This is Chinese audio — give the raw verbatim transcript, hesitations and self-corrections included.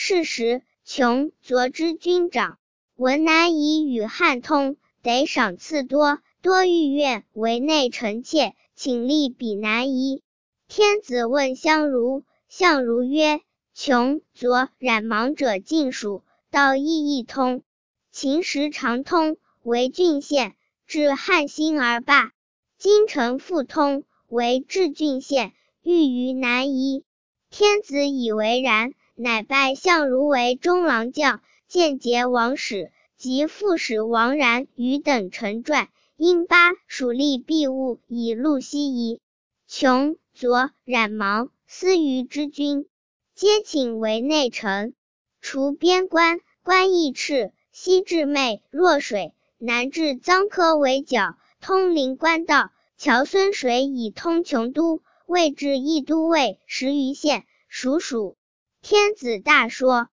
是时，穷左之军长，闻南夷与汉通，得赏赐多，多欲愿为内臣妾，请立比南夷。天子问相如，相如曰：穷左冉盲者尽属，道义亦通。秦时常通，为郡县，至汉兴而罢。今臣复通，为治郡县，欲于南夷。天子以为然，乃拜相如为中郎将，见节王使，及副使王然与等臣传，因巴属立弊物以录西夷。穷左冉盲司虞之君，皆请为内臣。除边关，关义赤，西至湄若水，南至臧科为角，通临关道。桥孙水以通琼都，未至益都尉十余县，属属。天子大说。